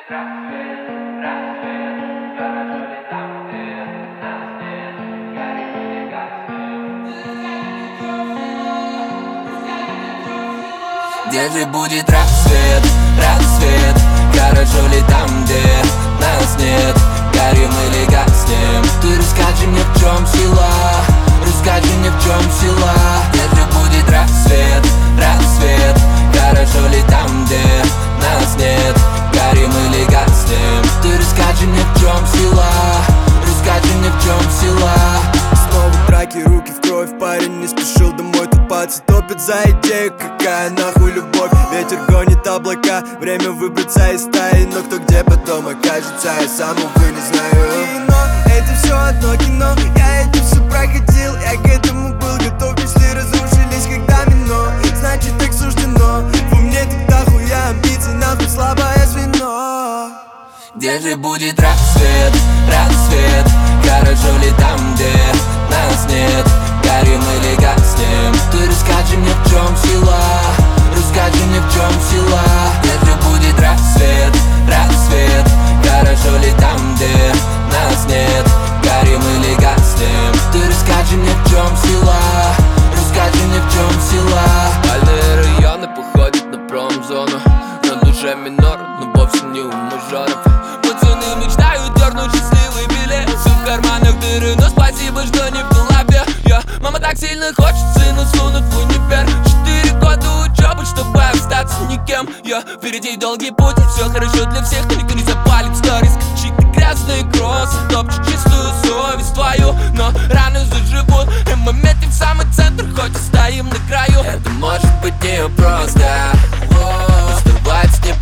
рассвет, рассвет, город жулит там, где нас нет, горим или гаснем. Где же будет рассвет, рассвет, город жулит там, где нас нет, горим или гаснем. Ты расскажи мне, в чем сила, расскажи мне, в чем сила. Где же будет рассвет, рассвет, город жулит там, где нас нет, горим или гаснем. Ты расскажи мне, в чем сила, расскажи мне, в чем сила. Снова драки, руки в кровь, парень не спешил домой. Тут пацы топят за идею, какая нахуй любовь. Ветер гонит облака, время выбраться из стаи. Но кто где потом окажется, я сам, увы, не знаю. Но это все одно кино, я это все проходил. Я к этому был готов, если разрушились как домино. Значит так суждено, во мне тогда хуя амбиций, нахуй слабое звено. Где же будет рассвет, рассвет, город жулит там, где нас нет, горим или гаснем. Ты расскажи мне, в чем сила, расскажи мне, в чем сила. Где же будет рассвет, рассвет, город жулит там, где нас нет, горим или гаснем. Ты расскажи мне, в чем сила, расскажи мне, в чем сила. Спальные районы походят на промзону, на душе минор, но вовсе не у мажоров. Пацаны мечтают дернуть счастливый билет, все в карманах дыры, но спасибо, что не в голове. Мама так сильно хочет сына сунуть в универ. 4 года учебы, чтобы остаться никем. Впереди долгий путь, и все хорошо для всех, но никто не запалит сторис. Чьи-то грязные кроссы топчут чистую совесть твою, но раны заживут, и мы метим в самый центр, хоть и стоим на краю. Это может быть не просто, оставаться не